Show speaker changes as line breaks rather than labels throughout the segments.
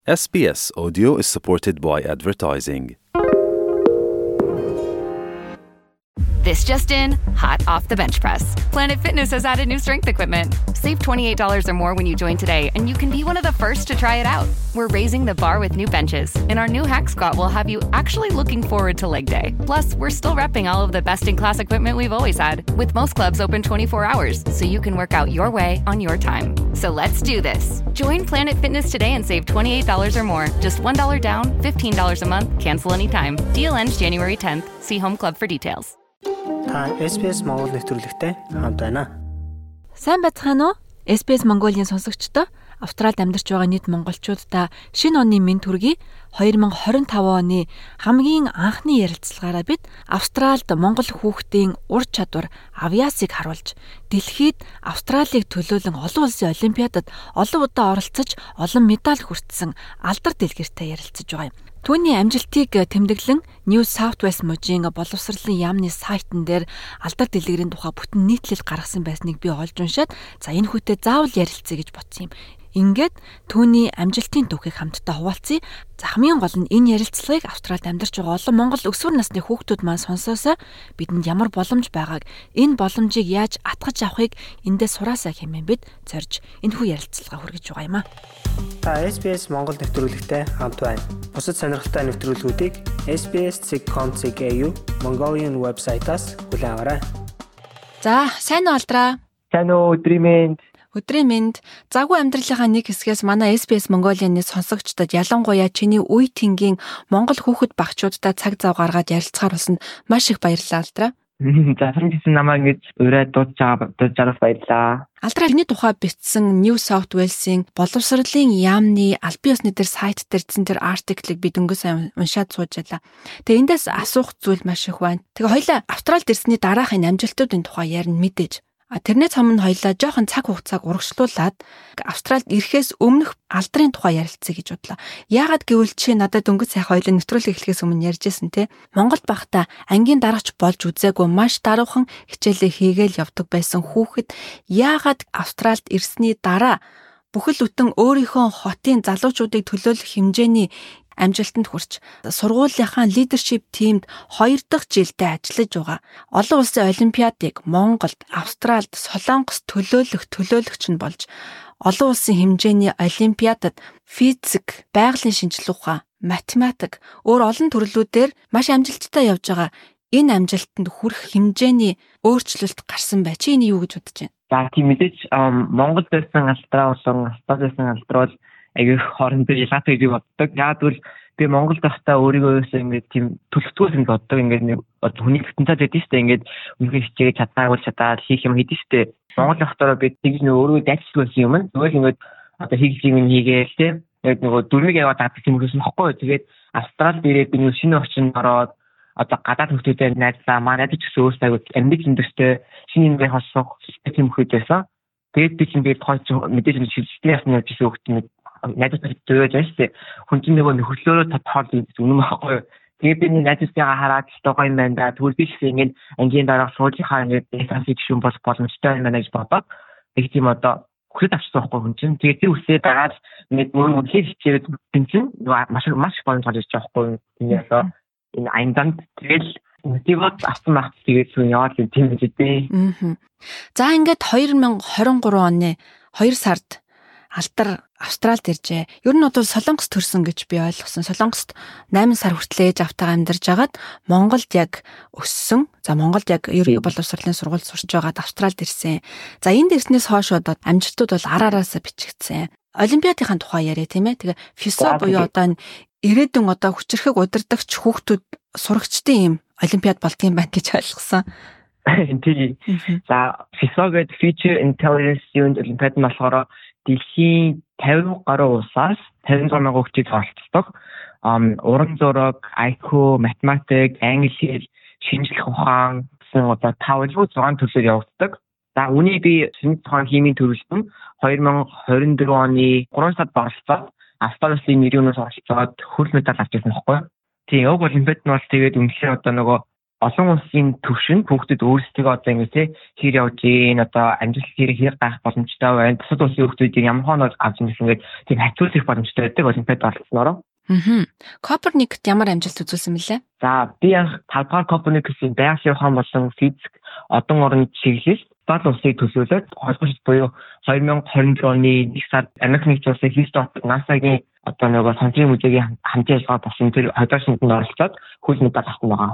SBS Audio is supported by advertising.
This just in, hot off the bench press. Planet Fitness has added new strength equipment. Save $28 or more when you join today, and you can be one of the first to try it out. We're raising the bar with new benches, and our new hack squat will have you actually looking forward to leg day. Plus, we're still repping all of the best-in-class equipment we've always had, with most clubs open 24 hours, so you can work out your way on your time. So let's do this. Join Planet Fitness today and save $28 or more. Just $1 down, $15 a month, cancel anytime. Deal ends January 10th. See Home Club for details.
Та SBS Монгол нэвтрүүлэгтэй хамт байна.
Сайн байцгаана уу? SBS Mongolia-ийн сонсогчдоо Австралид амьдарч байгаа нийт монголчуудаа шинэ оны мэнд хүргэе. 2025 оны хамгийн анхны ярилцлагаараа бид Австралид монгол хүүхдийн ур чадвар авиасыг харуулж, дэлхийд Австралийг төлөөлөн олон улсын олимпиадад олон удаа оролцож, олон медаль хүртсэн алдар дэлгэртэй ярилцаж байгаа юм. Түүний амжилтыг тэмдэглэн New South Wales мужийн боловсролын яамны сайтн дээр алдар дэлгэрийн тухай бүтэн нийтлэл гаргасан байсныг би олж уншаад за энэ хүүтэй заавал ярилцъя гэж бодсон юм. Ингээд түүний амжилтын түүхийг хамтдаа хуваалцъя. За хамгийн гол нь энэ ярилцлагыг Австралид амьдарч байгаа олон монгол өсвөр насны хүүхдүүд маань сонсоосоо бидэнд ямар боломж байгааг, энэ боломжийг яаж атгаж авахыг эндээ сураасаа хэмээн бид зорж энэхүү ярилцлага хүргэж байгаа юм а.
Та SBS Монгол нэвтрүүлэгтэй хамт байна. Бусад сонирхолтой нэвтрүүлгүүдийг SBS.com.au Mongolian вебсайтаас хүлээн аваарай.
За, сайн уу алдраа?
Сайн уу, өдрийн
мэнд. Загвар амьдралынхаа нэг хэсгээс манай SBS Mongolia-ны сонсогчдод ялангуяа чиний үе тэнгийн монгол хүүхэд багчуудтай цаг зав гаргаад ярилцахаар болсонд маш их баярлалаа алдраа.
За санагдсан намаа ингэж ураад дуудаж байгаа баярлалаа.
Алдраа энэ тухай бичсэн New South Wales-ийн боловсролын яамны албан ёсны дээр сайт дээр зэн тэр артиклыг би дөнгөж сайн уншаад суужлаа. Тэгээ эндээс асуух зүйл маш их байна. Тэгээ хоёлаа Австралид ирсний дараахын амжилтуудын тухай ярина мэдээж. Тэрнээс өмнө хоёлаа жоохон цаг хугацааг урагшлуулад Австралид ирэхээс өмнөх алдрын тухай ярилцъя гэж бодлоо. Яагаад гэвэл чи надад дөнгөж сайхан хоёлаа нэвтрүүлэг эхлэхээс өмнө ярьжсэн те. Монголд байхдаа ангийн дараач болж үзээгүй маш даруухан хичээлээ хийгээл явдаг байсан хүүхэд яагаад Австралид ирсний дараа бүхэл бүтэн өөрийнхөө хотын залуучуудыг төлөөлөх хэмжээний амжилтанд хүрч сургуулийнхаа лидершип тиймд 2 дахь жилдээ ажиллаж байгаа. Олон улсын олимпиадыг Монголд, Австралид, Солонгост төлөөлөгч нь болж олон улсын хэмжээний олимпиадад физик, байгалийн шинжилгээ ухаан, математик, өөр олон төрлүүдээр маш амжилттай явж байгаа. Энэ амжилтанд хүрэх хэмжээний өөрчлөлт гарсан бай. Чи энэ юу гэж бодож байна?
За тийм мэдээж Монголд байсан алдраа болон Австралид байсан алдраа бол агих хоорондоо ялгаатай гэж боддог. Яг л би Монголд байхдаа өөрийгөө ингэж тийм төлөвлөгөөс ингэ боддог. Ингээд нэг хүний потенциал гэдэг нь шүү дээ. Ингээд үнэхээр хичээгээ чадаад хийх юм хийдэж шүү дээ. Монгол байхдаа би тэгж нэг өөрийгөө дайцуулсан юм. Зүгээр ингээд одоо хийх юм хийгээл тийм. Яг нөгөө дөрмиг яваад гадаг юм гэсэн бохгүй. Тэгээд Австралид ирээд би нэг шинэ орчинд ороод одоо гадаад хүмүүстэй найзлаа. Манай ч гэсэн өөрсдөө амьд зөндөртэй шинэ юм хосох тийм хүмүүс байсан. Тэгээд би чинь хойч мэдээж шилжлээ ясна гэсэн хөлтөнд найзтай зөөж байшээ. Хүн чинь нөгөө нөхөрлөөрөө тодорхойлж үнэн байхгүй. Тэгээд би найзтайгаа хараад гоё юм байна да. Тэгвэл би ч ингээд ангийн дараа суулжихаа ингээд эсэсийг шүүн болох боломжтой юм байна гэж бодоод тэг тийм одоо хүлээд авчихсан байхгүй хүн чинь. Тэгээд тэр үсээ дагаад ингээд мөн хичээгээд bin чинь маш боломж гарч ирж байгаа байхгүй. Энэ одоо энэ айнданд тэгэл мотиват авсан байх тэгээд хүн яваад тийм үстэй.
За ингээд 2023 оны 2 сард алдар Австралид иржээ. Ер нь бол Солонгос төрсөн гэж би ойлгосон. Солонгост 8 сар хүртэл ээж автайгаа амьдарч агаад Монголд яг өссөн. За Монголд яг ерөнхий боловсролын сургуульд сурч байгаад Австралид ирсэн. За энд ирснээс хойш одоо амжилтууд бол араараасаа бичигдсэн. Олимпиадын тухай яриа тийм ээ. Тэгээ FISO буюу одоо ирээдүйн одоо хүчирхэг удирдагч хүүхдүүд сурагчдын юм олимпиад болдгийм байна гэж ойлгосон.
Тийм. За FISO гэдэг Future Intelligence Unit олимпиад нь болохоор дэлхийн 50 гаруй улсаас 56 мянган хүүхдийг оролцдог. Уран зураг, IQ, математик, англи хэл, шинжлэх ухаан гэсэн одоо 5-6 төрлөөр явагддаг. За үүнийг би шинжлэх ухааны химийн төрөлтөнд 2024 оны 3 сард оролцоод Австралийн нэрүүнээс оролцоод хөрөл медаль авч ирсэн байхгүй юу? Тийм, уг олимпиад нь бол тэгээд үнэхээр одоо нөгөө олон улсын төвшин хүүхдэд өөрсдөө одоо ингэ хэр явж ийн одоо амжилт хэр гарах боломжтой байна. Бусад улсын хүүхдүүдийг ямар хоног авч ирэх ингээд тийм хацуулах боломжтой байдаг олимпиад оролцсноор.
Коперникт ямар амжилт үзүүлсэн бэлээ?
За би анх 5 дугаар Коперникийн байгалийн ухаан болон физик одон орон чиглэл бат улсыг төлөөлөөд холбооч буюу 2024 оны 1 сард Америк нэгдсэн улсын Хьюстон NASA-гийн одоо нөгөө сандрын музейгийн хамтын ажиллагаа болсон тэр хойдоошинд оролцоод хөл медаль авсан байгаа.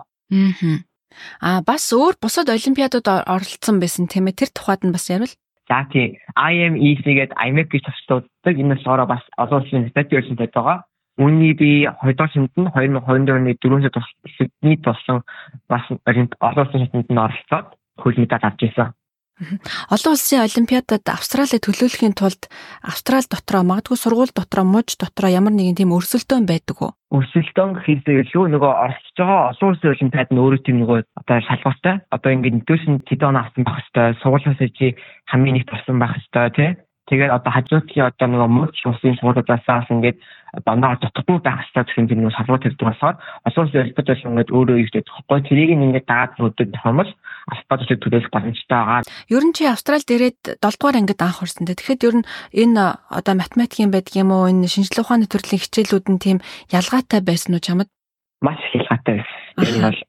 Бас өөр бусад олимпиадад оролцсон байсан тийм ээ. Тэр тухайд нь бас ярил.
За тийм IMEC гээд IMEC гэж төвчлөгддөг. Энэ болохоор бас олон улсын статистик олимпиад байгаа. Үүний би 2020-нд нь 2022 оны 4 сард Сиднейд болсон бас олон улсын шатнд нь оролцоод хөл медаль авч ирсэн.
Олон улсын олимпиадад Австралид төлөөлөхийн тулд Австрали дотроо магадгүй сургууль дотроо муж дотроо ямар нэгэн тийм өрсөлдөөн байдаг уу?
Өрсөлдөөн гэхээс илүү нөгөө оролцож байгаа олон улсын олимпиад нь өөрөө тийм нөгөө одоо шалгууртай. Одоо ингээд нэгдүгээр нь тэд он авсан байх хэвээр сургуулиас чи хамгийн нэгт болсон байх хэвээр тий. Тэгээд одоо хажуудгийн одоо нөгөө муж улсын сургуулиудаас ингээд дандаа дотор байх хэвээр гэсэн тийм нөгөө шалгуур тавьдаг болохоор олон улсын олимпиад ингээд өөрөө ихтэй тоххой тэрийг ингээд дагаад нүдэд тохиомол албадчид төлөөлөх боломжтой байгаа.
Ер нь чи Австралид ирээд 7 дугаар ангид анх орсон те. Тэгэхээр ер нь энэ одоо математикийн байдаг юм уу, энэ шинжилгээ ухааны төрлийн хичээлүүд нь тийм ялгаатай байсан уу чамд?
Маш их ялгаатай байсан. Энэ бол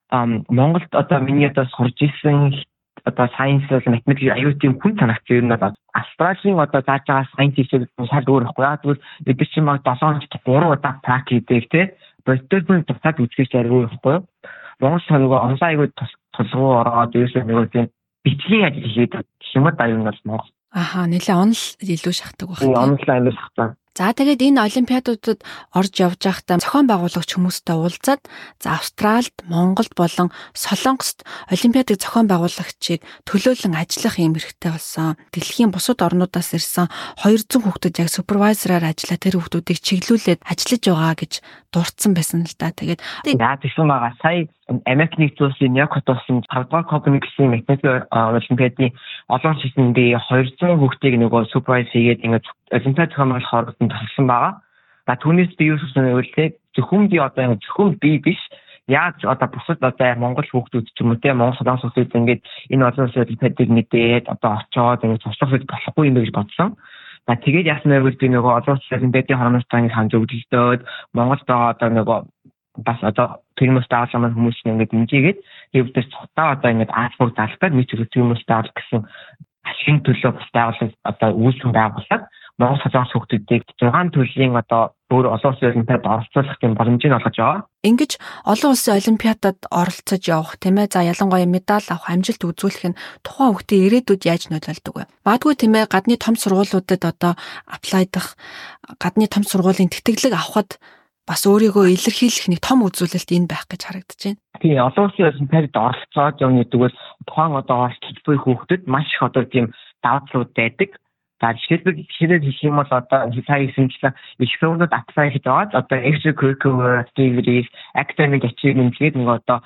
Монголд одоо миний одоо сурж исэн одоо сайенс болон математик аюу тийм хүн санагч ер нь Австралийн одоо зааж байгаа сайенс хичээл шал өөр байхгүй яа. Тэгвэл бид чинь mag 7 хоногт 3 удаа практик хийдэг те. Бодитын тусаад үзэх зэрэг байхгүй юу? Монгол нөгөө онлайн аюу толгоо ороод ерөөсөө нөгөө тийм бичлэгийн ажил хийдэг юм да юм бол Монгол.
Нэлээ онл илүү шахдаг байна.
Онлайн илүү шахдаг.
За тэгээд энэ олимпиадуудад орж явж байхдаа зохион байгуулагч хүмүүстэй уулзаад Австралид, Монголд болон Солонгост олимпиадыг зохион байгуулагчийг төлөөлөн ажиллах юм хэрэгтэй болсон. Дэлхийн бусад орнуудаас ирсэн 200 хүүхдэд яг супервайзераар ажиллаа тэр хүүхдүүдийг чиглүүлээд ажиллаж байгаа гэж дурдсан байсан л да. Тэгээд
яа гэсэн байгаа сая Америк нэгдсэн улсын Нью-Йоркт болсон 5 дугаар Коперникийн математик олимпиадын олон шатнд 200 хүүхдийг нөгөө супервайз хийгээд ингээд олимпиад зохион байгуулахаар тасалсан байгаа. За түүнээс би юу гэсэн үгтэй зөвхөн би одоо зөвхөн би биш яаж одоо бусад одоо Монгол хүүхдүүд ч юм уу те Монгол солонгос хүүхдүүд ингээд энэ олон улсын олимпиадыг мэдээд одоо очоод ингээд туслах болохгүй юм гэж бодсон. За тэгээд яасан вэ би нөгөө олон улсын олимпиадын хормонтой хандж өгдөлтөөд Монголд байгаа одоо нөгөө бас одоо тэрмээс даалгавар хүмүүс ингээд дэмжигээд хэвдээс цогтаа одоо ингээд аалбар даалгавар мэд хүмүүс даалгав гэсэн ашигын төлөө бас байгуулалт одоо үйлчлэн байгуулад Монгол солонгос хүүхдүүдийг 6 төрлийн одоо өөр олон улсын олимпиадад оролцуулах юм боломжийг олгож байгаа.
Ингэж олон улсын олимпиадад оролцож явах тийм ээ. За ялангуяа медаль авах амжилт үзүүлэх нь тухайн хүүхдийн ирээдүйд яаж нөлөөлдөг вэ? Магадгүй тийм ээ гадны том сургуулиудад одоо аплайдах, гадны том сургуулийн тэтгэлэг авахд бас өөрийгөө илэрхийлэх нэг том үзүүлэлт энэ байх гэж харагдаж байна.
Тийм олон улсын олимпиадад оролцоод явна гэдэг бол тухайн одоо оролцож буй хүүхдэд маш их одоо тийм давуу талууд байдаг. За жишээлбэл хэлэх юм бол одоо сая хэлсэнчлэн экспертүүд apply хийж аваад одоо extracurricular activities, academic achievement гэдэг нэг одоо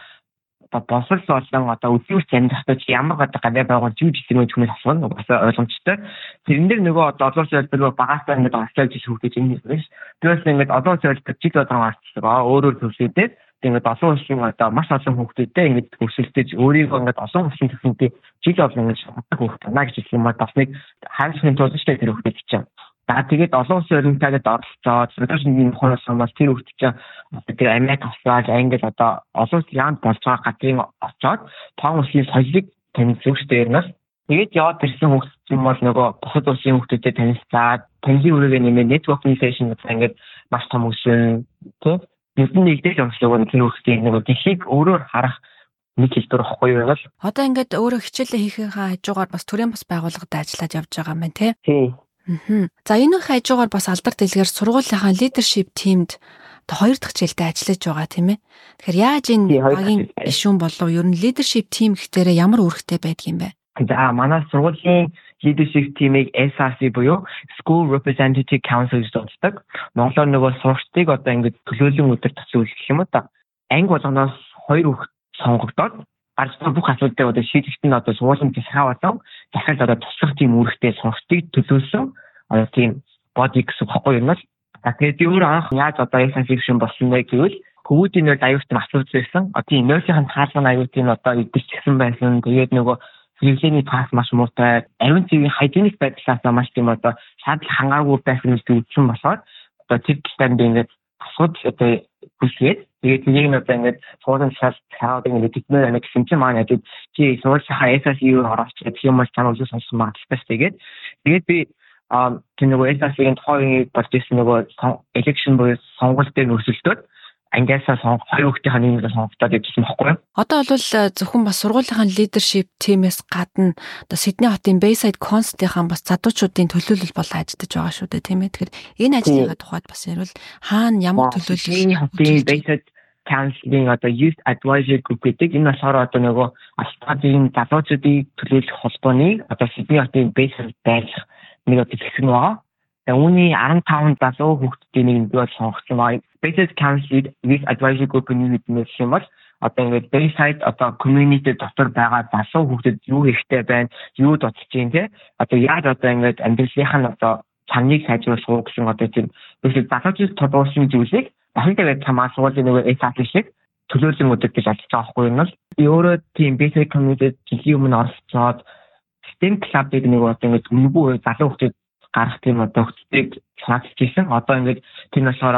босол болон одоо өдөрт амьдрахад ямар гадаа байгуул зүй жишээ хүмүүс асууна бас ойлгомжтой. Тэрэн дээр нөгөө одоо олон улсын олимпиад багасаа ингээд оролцож ирсэн хүүхдүүд юм биш. Тэрээс ингээд олон улсын олимпиад жил болон оролцдог. Өөрөөр хэлбэл ингээд олон улсын одоо маш олон хүүхдүүдтэй ингээд өрсөлдөж өөрийгөө ингээд олон улсын төвхөндөө жил болон ингээд шатдаг хүүхдүүд наа гэж хэлэх юм бол бас нэг хайрцагын тулжтай тэр хүүхдүүд чинь. За тэгээд олон улсын олимпиадад оролцоод international хонос хамаас тэр хүүхд чинь тэр Америк, Австрали, Англи одоо олон улсын яанд болж байгаа газрын очоод том улсын соёлыг танилцуулж дээрнээс тэгээд яваад ирсэн хүүхд юм бол нөгөө бусад улсын хүүхдүүдэд танилцаад танилын үрээгээ нэмээ networking session гэдэг ингээд маш том өсөн тийм бидний нэгдэл онцлог нь тэр хүүхдийн нөгөө дэлхийг өөрөөр харах нэг хэлбэр واخгүй юу бол
одоо ингээд өөрөө хичээлээ хийхээ хажуугаар бас төрийн бас байгууллагад ажиллаж явж байгаа юм байна тийм. За энэ их хажуугаар бас алдар дэлгээр сургуулийнхаа leadership teamд 2 дахь жилдээ ажиллаж байгаа тийм ээ. Тэгэхээр яаж энэ багийн гишүүн болов ер нь leadership team гэхтээ ямар үүрэгтэй байдаг юм бэ?
За манай сургуулийн leadership team-ийг SRC буюу School Representative Council гэж дууддаг. Монголоор нөгөө сурагчдыг одоо ингээд төлөөлөн өдөр төсөөлөх юм да. Анги болгоноос 2 хүүхэд сонгогдоод гарч бүх асуудлыг одоо шийдэхэд нь одоо суулын засгаа болон захиал одоо туслах тийм үүрэгтэй сурагчдыг төлөөлсөн тийм body гэсэн хэвгүй юм л. Тэгээд би өөр анх яаж одоо SRC болсон бэ гэвэл хөвгүүдийн нэр аюултай асуудал байсан. Одоо нөөцийн хаалганы аюултын одоо идэрчсэн байсан. Тэгээд нөгөө хэрэглээний пас маш муутай, авин цэвийн хайжиник байдлаас маш тийм одоо шаардлага хангаагүй байсан гэж үзсэн болохоор одоо тэр талаар ингээд асуудал одоо хүсгээд тэгээд нэг нь одоо ингээд суулын шал хаад ингээд тэтгэмээр амиг гэсэн чинь маань яг чи суулынхаа SSU орооч гэх юм бол чанаа үгүй сонсон магадaltaй тэгээд би тэр нөгөө SSU-ийн тухайн болж ирсэн нөгөө election буюу сонгуул дээр өрсөлдөөд ангиасаа хоёр хүүхдийн нийгмээс сонгогдоод ирсэн байхгүй юу?
Одоо бол зөвхөн бас сургуулийнхаа leadership team-ээс гадна одоо Сидней хотын Bayside Council-ийн бас задуучуудын төлөөлөл бол ажиллаж байгаа шүү дээ, тийм ээ. Тэгэхээр энэ ажлынхаа тухайд бас ярил хаана ямар төлөөлөл
Сидней хотын Bayside Council-ийн одоо Youth Advisory Group гэдэг энэ болохоор одоо нөгөө Австралийн залуучуудын төлөөлөх холбооны одоо Сидней хотын Bayside байлах нэг одоо хэсэг нь байгаа. Тэгээ үүний 15 залуу хүүхдийн нэг бол сонгогдсон байна. Bayside Council Youth Advisory Group-ийн нийгмээс юм бол одоо ингээд Bayside одоо community дотор байгаа залуу хүүхдэд юу хэрэгтэй байна, юу дутж чинь те одоо яаж одоо ингээд амьдралынх нь одоо чанарыг сайжруулах гэсэн одоо тийм залуучууд тодорхойлсон зүйлийг дахиад хамаа суулын нөгөө SAP шиг төлөөлөн өдөртөж ажиллаж байгаа байхгүй юм бол би өөрөө тийм Bayside community жилийн өмнө оролцоод STEM club-ыг нэг одоо ингээд үнэгүй залуу хүүхдэд гарах тийм одоо хөтөлбөрийг санаачижсэн. Одоо ингээд тэр болохоор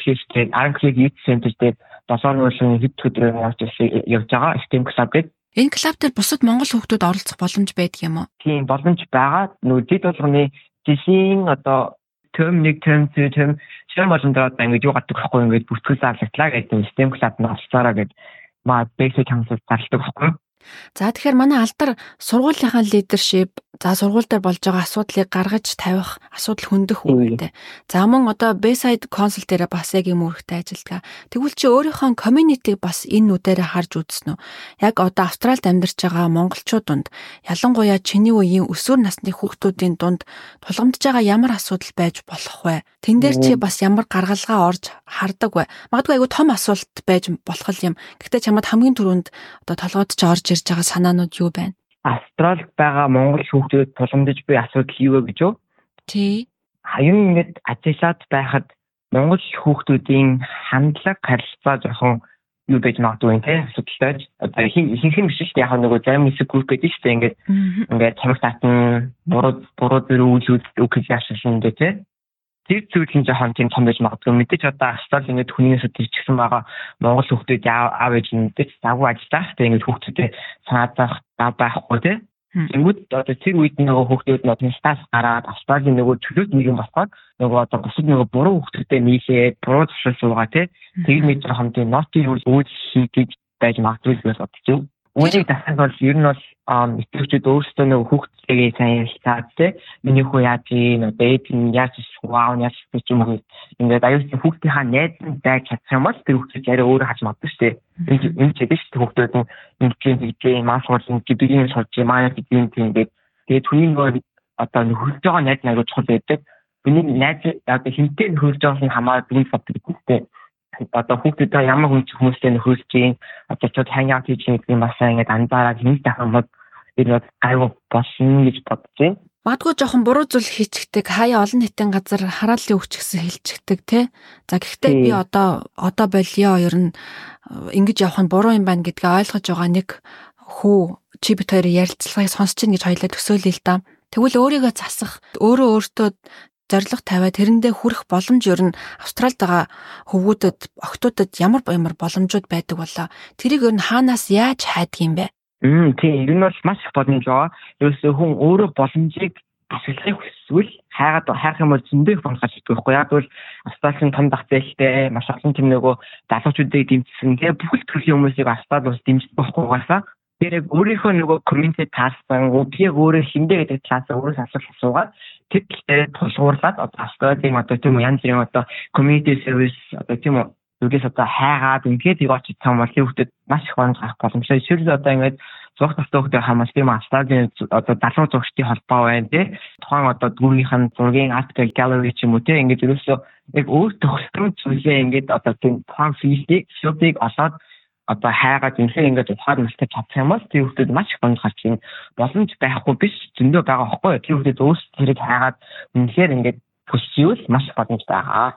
Англиг Youth Center дээр 7 өдрийн хэд өдрөөр явж байгаа STEM club гэдэг.
Энэ клуб дээр бусад монгол хүүхдүүд оролцох боломж байдаг юм уу?
Тийм боломж байгаа. Нөгөө дэд болгоны жилийн одоо term 1, term 2, term боломжоор ингээд юу гадаг байхгүй ингээд бүртгэл зарлалаа гэдэг STEM club нь олцоороо гэдэг маа Bayside Council зарладаг байхгүй.
За тэгэхээр манай алдар сургуулийнхаа leadership за сургууль дээр болж байгаа асуудлыг гаргаж тавих асуудал хөндөх үүрэгтэй. За мөн одоо Bayside Council дээр бас яг юм үүрэгтэй ажилтгаа. Тэгвэл чи өөрийнхөө community-г бас энэ нүдээрээ харж үзсэн үү? Яг одоо Австралид амьдарч байгаа монголчууд дунд ялангуяа чиний үеийн өсвөр насны хүүхдүүдийн дунд тулгамдж байгаа ямар асуудал байж болох вэ? Тэн дээр чи бас ямар гаргалгаа орж хардаг вэ? Магадгүй айгүй том асуулт байж болох юм. Гэхдээ чамд хамгийн түрүүнд одоо толгойд ч орж ирж байгаа санаанууд юу байна?
Австралид байгаа монгол хүүхдүүд тулгамдж буй асуудал юу вэ гэж үү?
Тий.
Хаян ингэж ажиллаад байхад монгол хүүхдүүдийн хандлага харилцаа жоохон юу байж магадгүй те асуудалтай. Одоо ихэнх нь биш шүү дээ. Яг нөгөө зарим хэсэг групп гэдэг шүү дээ. Ингээд чамд татан буруу зэрэг үйл өгөх яашсан дээ те. Тэр зүйлэн жоохон тийм том байж магадгүй. Мэдээж одоо Австрали ингээд хүнээс төрчихсэн байгаа монгол хүүхдүүд аав ээж нь мэдээж завгүй ажиллах те ингээд хүүхдүүдэд санаадах байхгүй те. Тэнгүүд одоо тэр үед нөгөө хүүхдүүд нөгөө стас гараад Австралийн нөгөө чөлөөт нэгэн болохоор нөгөө одоо бусад нөгөө буруу хүүхдүүдэд нийлээд буруу зөвшөөрөл суугаа те. Тэгээд нэг жоохон тийм ноти үйл хийгэж байж магадгүй гэж бодчих. Үүнийг дахиад бол ер нь бол итгэвчид өөрсдөө нөгөө хүүхдтэйгээ сайн ярилцаад те миний хүү яаж ийм дээд нь яаж вау яаж ч юм уу ингээд аюултай хүүхдийнхаа найз нь байж чадсан юм бол тэр хүүхдүүд яриа өөрөө хаж магадгүй шүү дээ. Энэ ч гэдэг шүү дээ хүүхдүүд нь ингээд маш хурдан бидний сурч манай бидний ингээд тэгээд түүний нөгөө одоо нөхөрлж байгаа найз аягүй чухал байдаг. Миний найз одоо хинтээ нөхөрлж байгааг хамаарал бидний боддог гэдэг. Одоо хүүхдүүд ямар хүмүүстэй нөхөрлж юм одоо ч хангаут хийж байгаа юм басаа ингээд анзаараад нэг дахин мод энэ айгуу болсон гэж бодож байна.
Магадгүй жоохон буруу зүйл хийчихдэг, хаяа олон нийтийн газар хараалын өгч гэсэн хэлчихдэг тий. За гэхдээ би одоо болио ер нь ингэж явах нь буруу юм байна гэдгээ ойлгож байгаа нэг хүү чи бит хоёрын ярилцлагыг сонсч ийн гэж хоёлаа төсөөлөе л да. Тэгвэл өөрийгөө засах, өөртөө зорилго тавиад тэрэндээ хүрэх боломж ер нь Австралид байгаа хөвгүүдэд, охтуудад ямар боломжууд байдаг болоо. Тэрийг ер нь хаанаас яаж хайдаг юм бэ?
Тийм, ер нь бол маш их боломж байгаа. Ерөөсөө хүн өөрөө боломжийг ашиглахыг хүсвэл хайх юм бол зөндөө их болгож идэх байхгүй. Яг бол Австралийн том дах зээлтэй маш олон тийм нөгөө залуучуудыг дэмжсэн. Тэгээ бүхэл төрлийн хүмүүсийг Австралид бас дэмждэг байхгүй угаасаа. Тэр өөрийнхөө нөгөө комьюнити таасан, би өөрөө хиндэ гэдэг талаас өөрөө асуугаад тэр дээр тулгуурлаад одоо Австралийн одоо тийм янз бүрийн одоо community service одоо тийм үгээс одоо хайгаад ингээд яваач цаам бол хүүхдэд маш их онц гарах боломжтой. Жишээлбэл одоо ингээд зурх тавтагтай хамаас тийм Австралийн одоо залуу зурагчдын холбоо байна тий. Тухайн одоо дүүргийнх нь зургийн art gallery ч юм уу тий. Ингээд ерөөсөө яг өөр төгсгөн зүйлээ ингээд одоо тийм тухайн филдийг олоод одоо хайгаад үнэхээр ингээд ухаад настай чадах юм бол тэр хүүхдэд маш их онц гарч ийн боломж байхгүй биш зөндөө байгаа байхгүй. Тэр хүүхдэд өөрсдөө тэрийг хайгаад үнэхээр ингээд хүсчихвэл маш их боломж байгаа.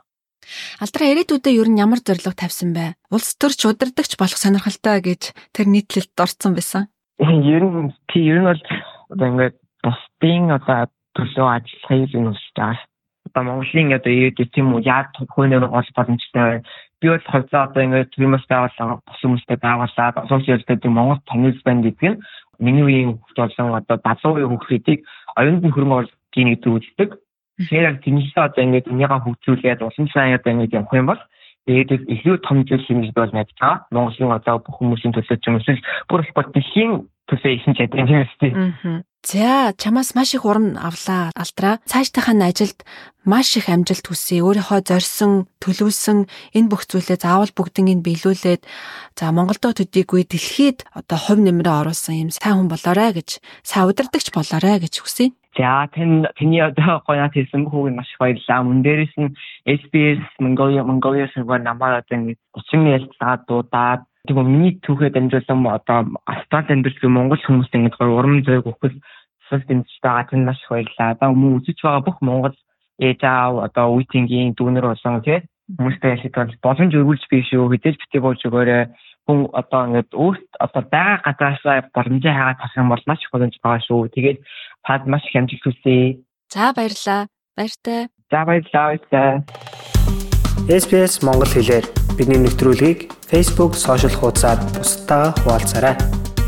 Алдраа ирээдүйдээ ер нь ямар зорилго тавьсан бэ? Улс төрч удирдагч болох сонирхолтой гэж тэр нийтлэлд орсон байсан.
Ер нь бол одоо ингээд бусдын одоо төлөө ажиллахыг нь хүсэж байгаа. Одоо Монголын одоо ирээдүйд тийм үү яад хойноор гол боломжтой. Би бол хувьдаа одоо ингээд тиймээс байгууллага бус хүмүүстэй байгууллаад олон улсуудад Монгол танил банд гэдэг нь миний үеийн хөлт болсон одоо 70% хүүхдүүдийг оюутны хөрөнгө оруулалтын гэдэг үздэг. Тэгэхээр тиймээс одоо ингээд энийгээ хөгжүүлээд улсын сайн одоо ингээд явах юм бол тэгээд илүү том зүйл хийж бол найдаж байгаа. Монголын одоо бүх хүмүүсийн төлөө ч юм уу бүр их дэлхийн төлөө ихэнх чадсан юм шүү дээ.
За, чамаас маш их урам авлаа, Алдраа. Цаашдынхаа ажилд маш их амжилт хүсье. Өөрийнхөө зорьсон, төлөвлөсөн энэ бүх зүйлээ заавал бүгднийг биелүүлээд за Монголдо төдийгүй дэлхийд одоо хувь нэмрээ оруулсан юм сайн хүн болоорой гэж, сайн удирдагч болоорой гэж хүсье.
За, тэний одоо гоёнат хэлсэн бүхнийг маш их баярлалаа. Мөн дээрээс нь SBS Mongolia сэргээр намайг одоо 30 ялцаад дуудаад тийм миний түүхэд амжуулсан одоо Австрали амьдарч Монгол хүмүүст ингэж урам зориг өгөх сул дэмжиж байгаа тийм маш их баярлалаа. Одоо мөн үзэж байгаа бүх Монгол ээж аав одоо үеийнгийн дүүнэр болсон тийм хүмүүстэй хэлээд боломж өргүүлж биш шүү. Хэдэж битгий болж өгөөрэй. Хүн одоо ингэж өөрт одоо байгаа газаасаа боломжтой хагаад тасах юм бол маш их боломж байгаа шүү. Тэгээд таад маш их амжилт хүсье.
За баярлалаа. Баяртай.
За баярлалаа.
SBS Монгол хэлээр бидний нэвтрүүлгийг Facebook сошиал хуудасаар бусдаа хуваалцаарай.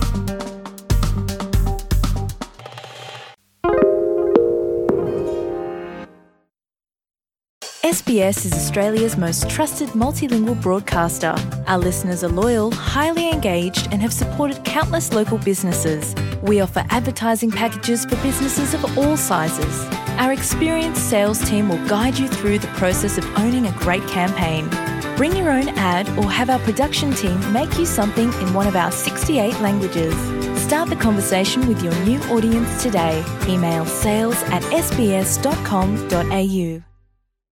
SBS is Australia's most trusted multilingual broadcaster. Our listeners are loyal, highly engaged, and have supported countless local businesses. We offer advertising packages for businesses of all sizes. Our experienced sales team will guide you through the process of owning a great campaign. Bring your own ad or have our production team make you something in one of our 68 languages. Start the conversation with your new audience today. Email sales@sbs.com.au.